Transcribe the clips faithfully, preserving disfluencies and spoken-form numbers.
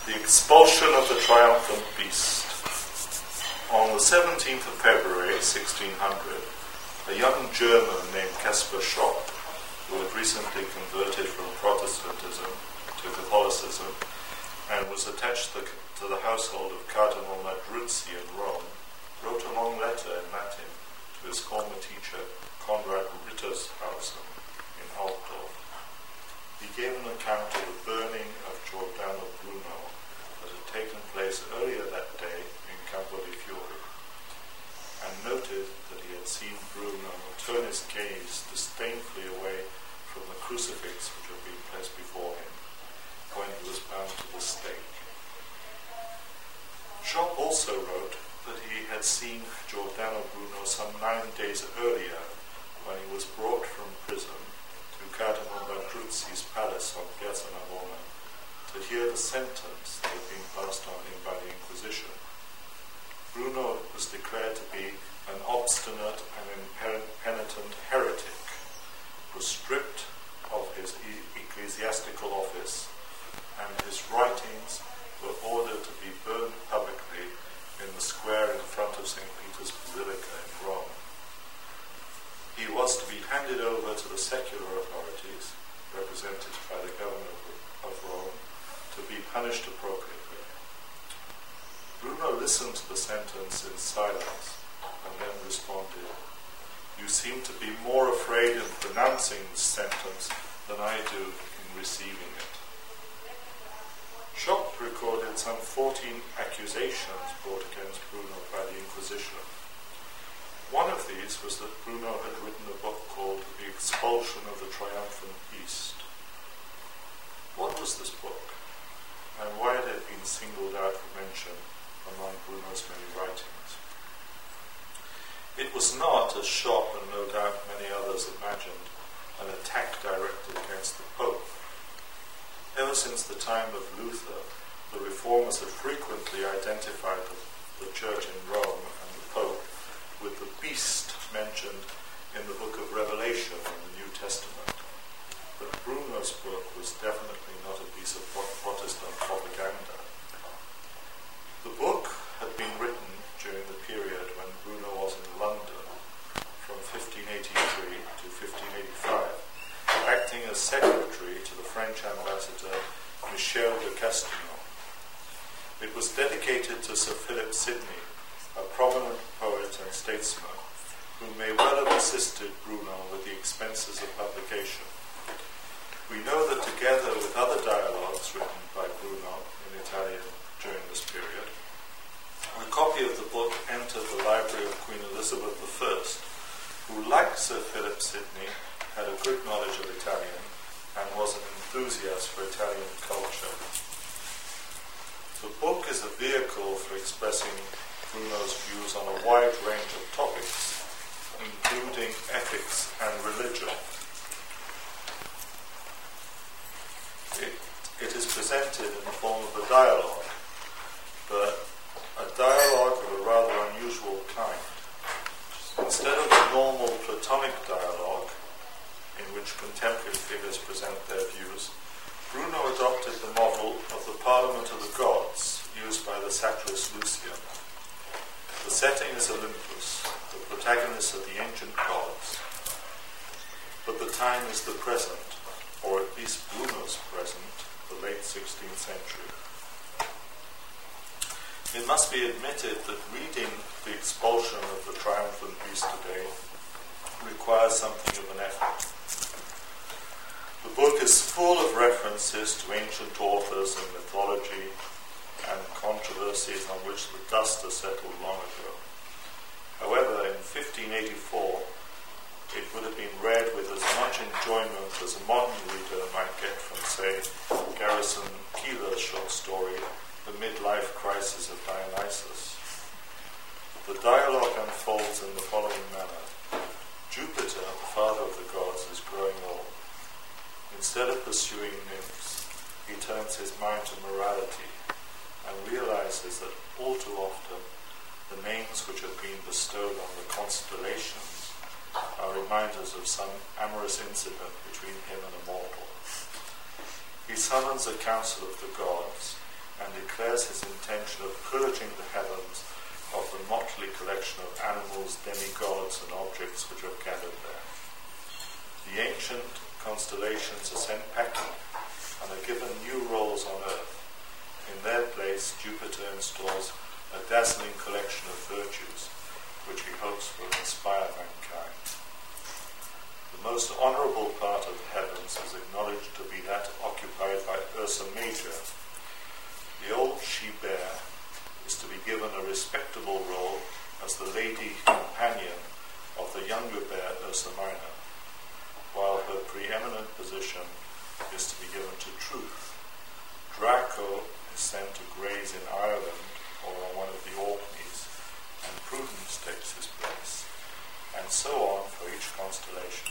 The expulsion of the triumphant beast. On the seventeenth of February, sixteen hundred, a young German named Caspar Schopp, who had recently converted from Protestantism to Catholicism and was attached to the, to the household of Cardinal Madruzzi in Rome, wrote a long letter in Latin to his former teacher, Konrad Rittershausen, in Altdorf. He gave an account of the burning of Giordano Bruno that had taken place earlier that day in Campo di Fiori, and noted that he had seen Bruno turn his gaze disdainfully away from the crucifix which had been placed before him when he was bound to the stake. Schopp also wrote that he had seen Giordano Bruno some nine days earlier when he was brought from prison to Cardinal Madruzzi's palace on Piazza Navona to hear the sentence that had been passed on him by the Inquisition. Bruno was declared to be an obstinate and impenitent heretic, was stripped of his e- ecclesiastical office, and his writings were ordered to be burned publicly in the square in front of Saint Peter's Basilica in Rome. He was to be handed over to the secular authorities, represented by the governor of Rome, to be punished appropriately. Bruno listened to the sentence in silence and then responded, "You seem to be more afraid in pronouncing this sentence than I do in receiving it." Schopp recorded some fourteen accusations brought against Bruno by the Inquisition. One of these was that Bruno had written a book called The Expulsion of the Triumphant Beast. What was this book, and why had it been singled out for mention among Bruno's many writings? It was not, as Schopp and no doubt many others imagined, an attack directed against the Pope. Ever since the time of Luther, the reformers had frequently identified the, the Church in Rome and the Pope with the beast mentioned in the book of Revelation in the New Testament. But Bruno's book was definitely not a piece of Protestant propaganda. The book had been written during the period when Bruno was in London, from fifteen eighty-three to fifteen eighty-five, acting as secretary to the French ambassador Michel de Castillon. It was dedicated to Sir Philip Sidney, a prominent poet and statesman, who may well have assisted Bruno with the expenses of publication. We know that together with other dialogues written by Bruno in Italian during this period, a copy of the book entered the library of Queen Elizabeth the First, who, like Sir Philip Sidney, had a good knowledge of Italian and was an enthusiast for Italian culture. The book is a vehicle for expressing Bruno's views on a wide range of topics, including ethics and religion. It, it is presented in the form of a dialogue, but a dialogue of a rather unusual kind. Instead of the normal Platonic dialogue, in which contemporary figures present their views, Bruno adopted the model of the Parliament of the Gods used by the satirist Lucian. The setting is Olympus, the protagonists are the ancient gods, but the time is the present, or at least Bruno's present, the late sixteenth century. It must be admitted that reading The Expulsion of the Triumphant Beast today requires something of an effort. The book is full of references to ancient authors and mythology and controversies on which the dust has settled long ago. However, in fifteen eighty-four, it would have been read with as much enjoyment as a modern reader might get from, say, Garrison Keillor's short story, The Midlife Crisis of Dionysus. The dialogue unfolds in the following manner. Jupiter, the father of the gods, is growing old. Instead of pursuing nymphs, he turns his mind to morality and realizes that all too often the names which have been bestowed on the constellations are reminders of some amorous incident between him and a mortal. He summons a council of the gods and declares his intention of purging the heavens of the motley collection of animals, demigods, and objects which have gathered there. The ancient constellations are sent packing and are given new roles on earth. In their place, Jupiter installs a dazzling collection of virtues, which he hopes will inspire mankind. The most honourable part of the heavens is acknowledged to be that occupied by Ursa Major. The old she-bear is to be given a respectable role as the lady companion of the younger bear Ursa Minor, while her preeminent position is to be given to Truth. Draco is sent to graze in Ireland or on one of the Orkneys, and Prudence takes his place, and so on for each constellation.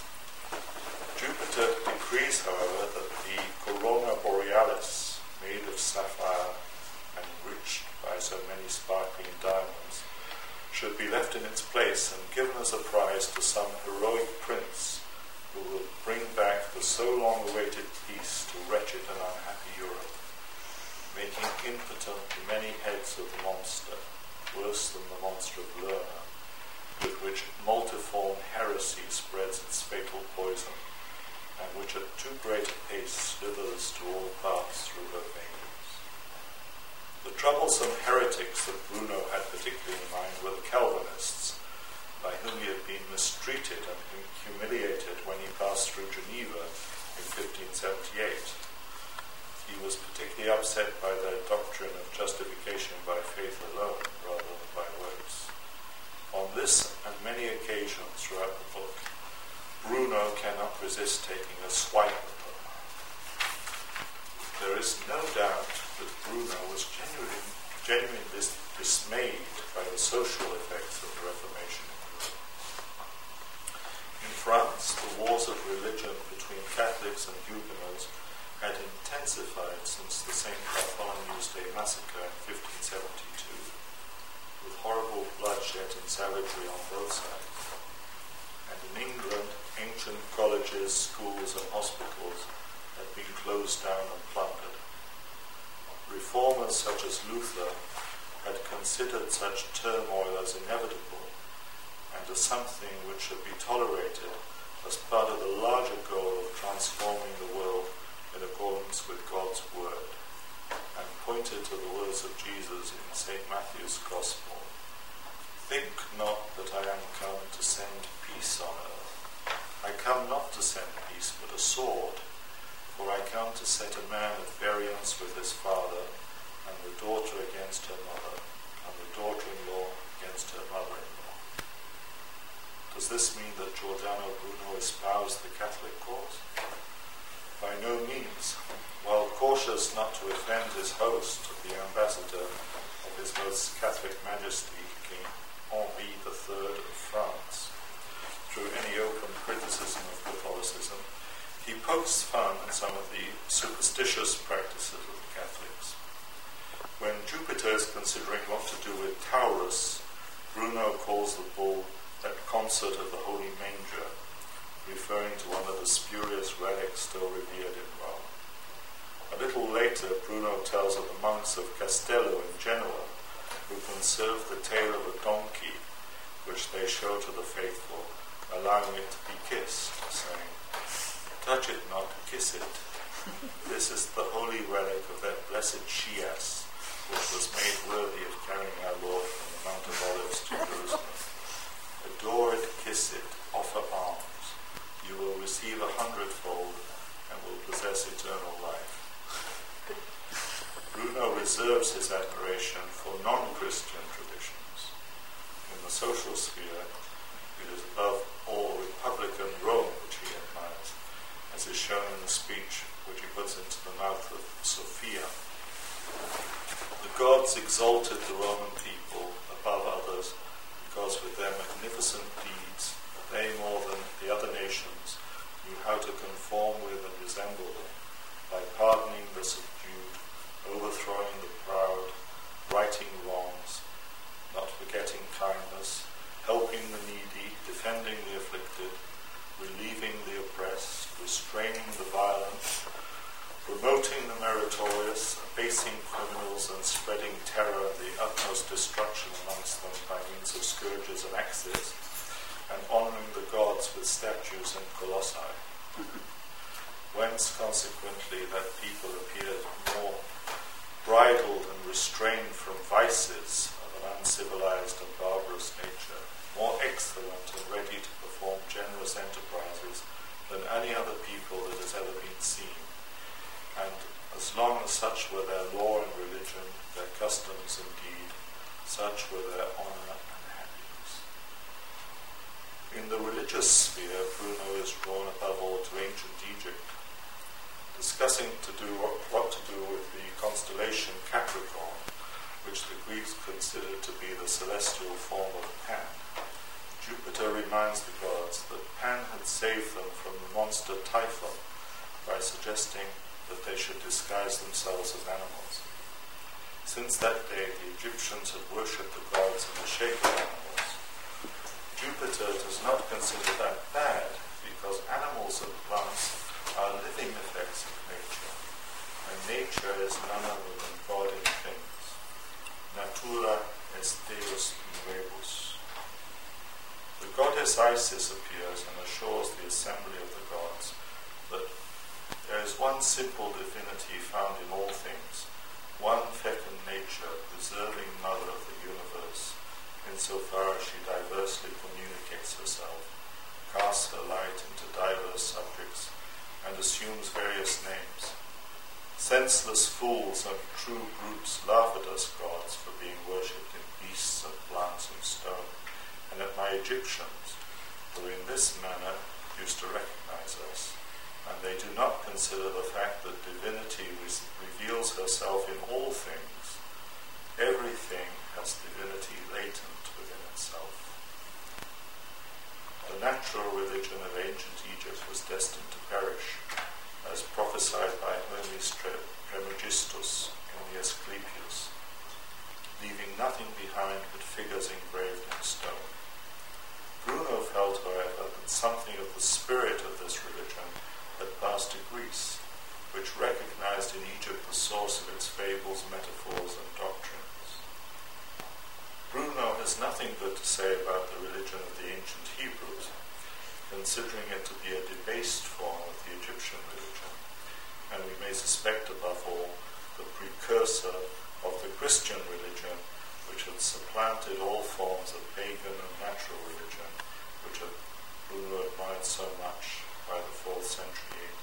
Jupiter decrees, however, that the corona borealis, made of sapphire and enriched by so many sparkling diamonds, should be left in its place and given as a prize to some heroic prince who will bring back the so long-awaited peace to wretched and unhappy Europe, making impotent the many heads of the monster, worse than the monster of Lerna, with which multiform heresy spreads its fatal poison, and which at too great a pace slithers to all paths through her veins. The troublesome heretics that Bruno had particularly in mind were the Calvinists, by whom he had been mistreated and humiliated when he passed through Geneva in fifteen seventy-eight. He was particularly upset by their doctrine of justification by faith alone, rather than by works. On this and many occasions throughout the book, Bruno cannot resist taking a swipe at them. There is no doubt that Bruno was genuinely, genuinely dis- dismayed by the social effects of the Reformation in Europe. In France, the wars of religion between Catholics and Huguenots had intensified since the Saint Bartholomew's Day massacre in fifteen seventy-two, with horrible bloodshed and savagery on both sides. And in England, ancient colleges, schools, and hospitals had been closed down and plundered. Reformers such as Luther had considered such turmoil as inevitable and as something which should be tolerated as part of the larger goal of transforming the world in accordance with God's word, and pointed to the words of Jesus in Saint Matthew's Gospel: "Think not that I am come to send peace on earth. I come not to send peace, but a sword. For I come to set a man at variance with his father, and the daughter against her mother, and the daughter-in-law against her mother-in-law." Does this mean that Giordano Bruno espoused the Catholic cause? By no means. While cautious not to offend his host, the ambassador of His Most Catholic Majesty, King Henri the Third of France, through any open criticism of Catholicism, he pokes fun at some of the superstitious practices of the Catholics. When Jupiter is considering what to do with Taurus, Bruno calls the bull that concert of the Holy Manger, referring to one of the spurious relics still revered in Rome. A little later, Bruno tells of the monks of Castello in Genoa, who conserve the tail of a donkey, which they show to the faithful, allowing it to be kissed, saying, "Touch it not, kiss it. This is the holy relic of that blessed Chias, which was made worthy of carrying our Lord from the Mount of Olives to Jerusalem. Adore it, kiss it, offer alms. You will receive a hundredfold and will possess eternal life." Bruno reserves his admiration for non-Christian traditions. In the social sphere, it is above all Republican Rome which he admires, as is shown in the speech which he puts into the mouth of Sophia. The gods exalted the Roman people above others because with their magnificent deeds they, more than the other nations, knew how to conform with and resemble them by pardoning the subdued, overthrowing the proud, righting wrongs, not forgetting kindness, helping the needy, defending the afflicted, relieving the oppressed, restraining the violent, promoting the meritorious, abasing criminals and spreading terror and the utmost destruction amongst them by means of scourges and axes, and honouring the gods with statues in Colossae. Whence, consequently, that people appeared more bridled and restrained from vices of an uncivilized and barbarous nature, more excellent and ready to perform generous enterprises than any other people that has ever been seen. And as long as such were their law and religion, their customs and deed, such were their honour and happiness. In the religious sphere, Bruno is drawn above all to ancient Egypt, discussing to do what, what to do with the constellation Capricorn, which the Greeks considered to be the celestial form of Pan. Jupiter reminds the gods that Pan had saved them from the monster Typhon by suggesting that they should disguise themselves as animals. Since that day, the Egyptians had worshipped the gods in the shape of animals. Jupiter does not consider that bad, because animals and plants are living effects of nature, and nature is none other than God in things. Natura est Deus in rebus. The goddess Isis appears and assures the assembly of the gods that there is one simple divinity found in all things, one fecund nature, preserving mother of the universe, insofar as she diversely communicates herself, casts her light into diverse subjects, and assumes various names. Senseless fools and true brutes laugh at us gods for being worshipped in beasts and plants and stone, and at my Egyptians, who in this manner used to recognize us. And they do not consider the fact that divinity re- reveals herself in all things. Everything has divinity latent within itself. The natural religion of ancient Egypt was destined to perish, as prophesied by Hermes Trismegistus in the Asclepius, leaving nothing behind but figures engraved in stone. Bruno felt, however, that something of the spirit of this religion had passed to Greece, which recognized in Egypt the source of its fables, metaphors, and doctrines. Bruno has nothing good to say about the religion of the ancient Hebrews, considering it to be a debased form of the Egyptian religion, and we may suspect above all the precursor of the Christian religion, which had supplanted all forms of pagan and natural religion, which had Bruno admired so much by the fourth century A D.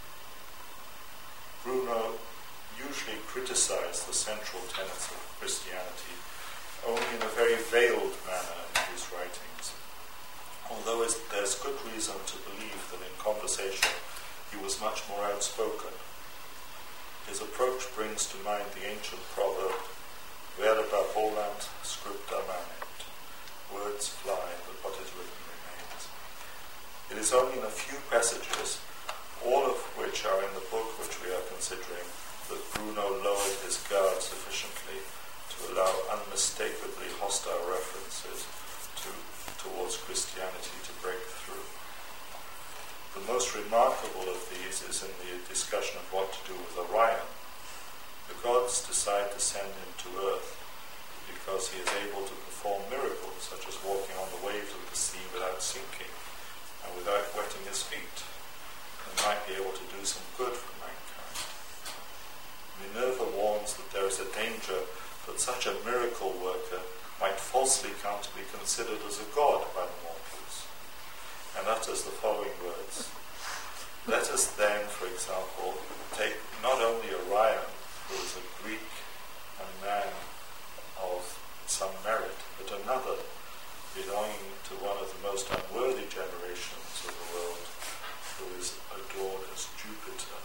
Bruno usually criticized the central tenets of Christianity only in a very veiled manner in his writings, although there's good reason to believe that in conversation he was much more outspoken. His approach brings to mind the ancient proverb, "Verba volant, scripta manet." Words fly, but what is written remains. It is only in a few passages, all of which are in the book which we are considering, that Bruno lowered his guard sufficiently to allow unmistakably hostile references to, towards Christianity to break through. The most remarkable of these is in the discussion of what to do with Orion. The gods decide to send him to earth because he is able to perform miracles, such as walking on the waves of the sea without sinking and without wetting his feet, and might be able to do some good for mankind. Minerva warns that there is a danger that such a miracle worker might falsely come to be considered as a god by the mortals, and utters the following words: "Let us then, for example, take not only Orion, who is a Greek and man of some merit, but another belonging to one of the most unworthy generations of the world, who is adored as Jupiter."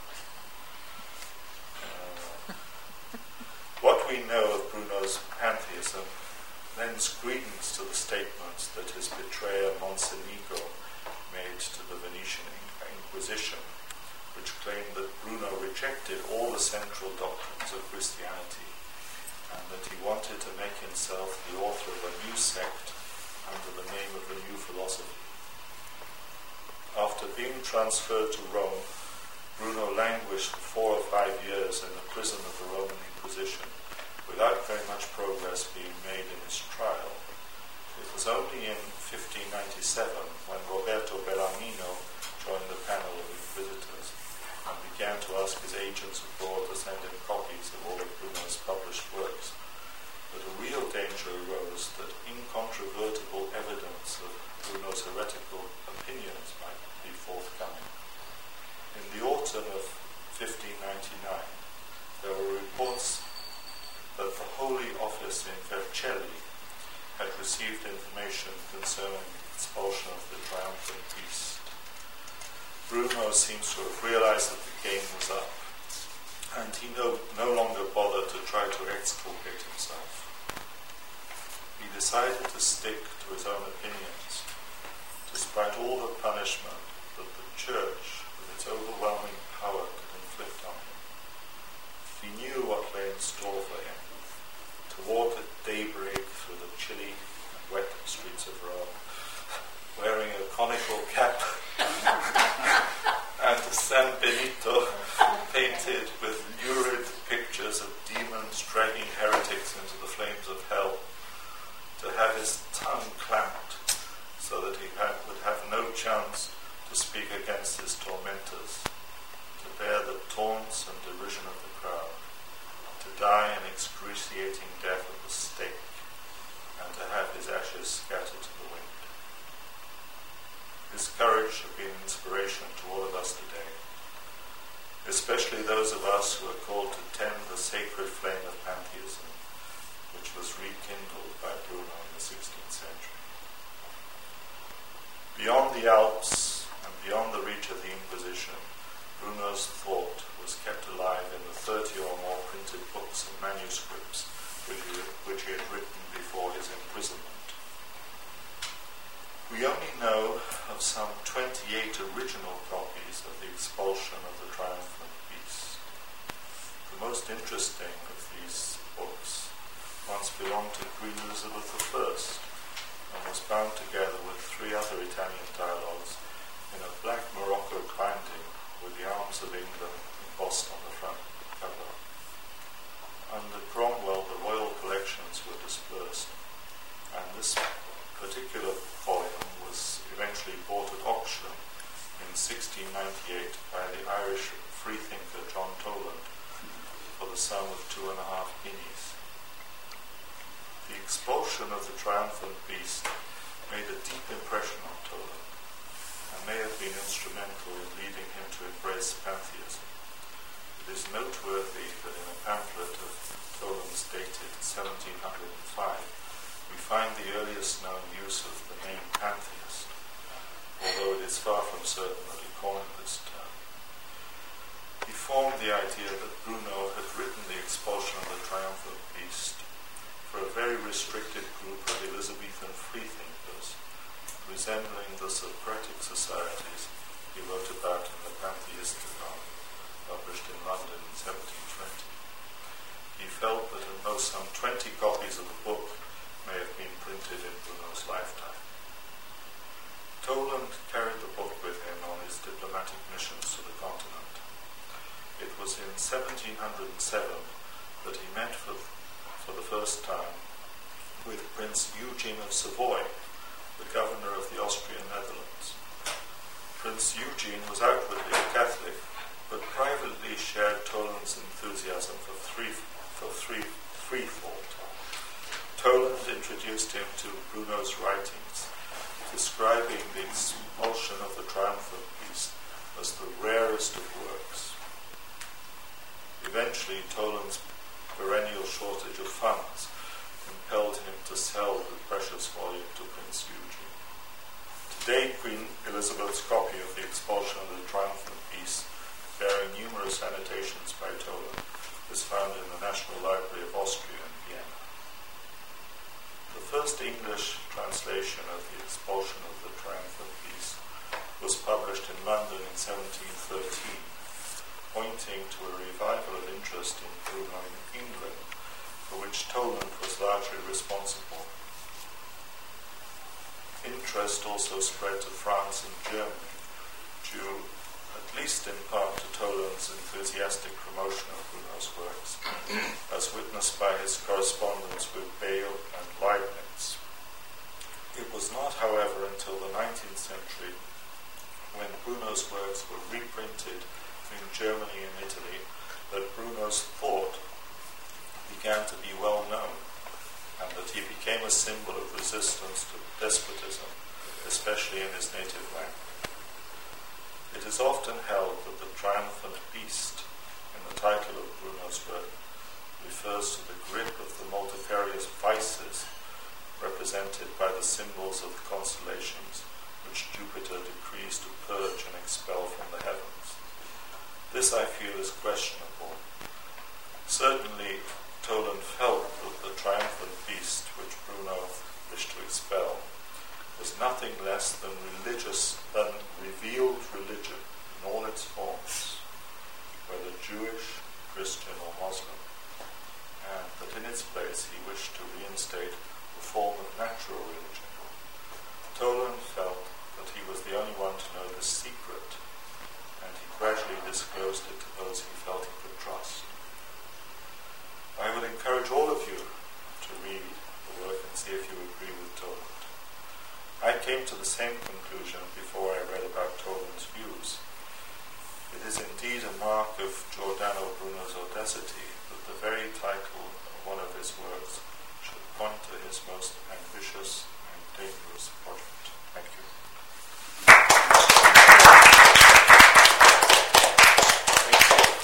Uh, what we know of Bruno's pantheism lends credence to the statements that his betrayer Mocenigo made to the Venetian Inquisition, which claimed that Bruno rejected all the central doctrines of Christianity and that he wanted to make himself the author of a new sect under the name of a new philosophy. After being transferred to Rome, Bruno languished for four or five years in the prison of the Roman Inquisition, without very much progress being made in his trial. It was only in fifteen ninety-seven when Roberto Bellarmino joined the panel of inquisitors and began to ask his agents abroad to send him copies of all of Bruno's published works, that a real danger arose that incontrovertible evidence of Bruno's heretical opinions might be forthcoming. In the autumn of fifteen ninety-nine, there were reports that the Holy Office in Vercelli had received information concerning the expulsion of the triumphant beast. Bruno seems to have realized that the game was up, and he no, no longer bothered to try to exculpate himself. He decided to stick to his own opinions, despite all the punishment that the Church, with its overwhelming power, could inflict on him. He knew what lay in store for him: to walk at daybreak through the chilly and wet streets of Rome, wearing a conical cap and a San Benito painted with lurid pictures of demons dragging heretics into the flames of hell, to have his tongue clamped so that he had, would have no chance to speak against his tormentors, to bear the taunts and derision of the crowd, to die an excruciating death at the stake, and to have his ashes scattered to the wind. His courage should be an inspiration to all of us today, especially those of us who are called to tend the sacred flame of pantheism, which was rekindled by Bruno in the sixteenth century. Beyond the Alps and beyond the reach of the Inquisition, Bruno's thought was kept alive in the thirty or more printed books and manuscripts which he, which he had written before his imprisonment. We only know of some twenty-eight original copies of the expulsion of the triumphant beast. The most interesting of these books once belonged to Queen Elizabeth the First and was bound together with three other Italian dialogues in a black Morocco binding with the arms of England embossed on the front cover. Under Cromwell, the royal collections were dispersed, and this particular volume was eventually bought at auction in sixteen ninety-eight by the Irish freethinker John Toland for the sum of two and a half guineas. The expulsion of the triumphant beast made a deep impression on Toland and may have been instrumental in leading him to embrace pantheism. It is noteworthy that in a pamphlet of Toland's dated seventeen oh five, we find the earliest known use of the name pantheist, although it is far from certain that he coined this term. He formed the idea that Bruno had written the expulsion of the triumphant beast for a very restricted group of Elizabethan freethinkers, resembling the Socratic societies he wrote about in the Pantheisticon, published in London in seventeen twenty. He felt that at most some twenty copies of the book may have been printed in Bruno's lifetime. Toland carried the book with him on his diplomatic missions to the continent. It was in seventeen oh seven that he met for, for the first time with Prince Eugene of Savoy, the governor of the Austrian Netherlands. Prince Eugene was outwardly a Catholic, but privately shared Toland's enthusiasm for three, for three, threefold. Toland introduced him to Bruno's writings, describing the expulsion of the triumphant beast as the rarest of works. Eventually, Toland's perennial shortage of funds compelled him to sell the precious volume to Prince Eugene. Today, Queen Elizabeth's copy of the expulsion of the triumphant beast, bearing numerous annotations by Toland, is found in the National Library of Austria in Vienna. The first English translation of the expulsion of the triumphant beast was published in London in seventeen thirteen, pointing to a revival of interest in Bruno in England, for which Toland was largely responsible. Interest also spread to France and Germany, due at least in part to Toland's enthusiastic promotion of Bruno's works, as witnessed by his correspondence with Bayle and Leibniz. It was not, however, until the nineteenth century, when Bruno's works were reprinted in Germany and Italy, that Bruno's thought began to be well known, and that he became a symbol of resistance to despotism, especially in his native language. It is often held that the triumphant beast in the title of Bruno's work refers to the grip of the multifarious vices represented by the symbols of the constellations which Jupiter decrees to purge and expel from the heavens. This, I feel, is questionable. Certainly, Toland felt that the triumphant beast which Bruno wished to expel was nothing less than religious, than revealed religion in all its forms, whether Jewish, Christian or Muslim, and that in its place he wished to reinstate a form of natural religion. Toland felt that he was the only one to know the secret, and he gradually disclosed it to those he felt he could trust. I would encourage all of you to read the work and see if you agree with Toland. I came to the same conclusion before I read about Toland's views. It is indeed a mark of Giordano Bruno's audacity that the very title of one of his works should point to his most ambitious and dangerous project. Thank you.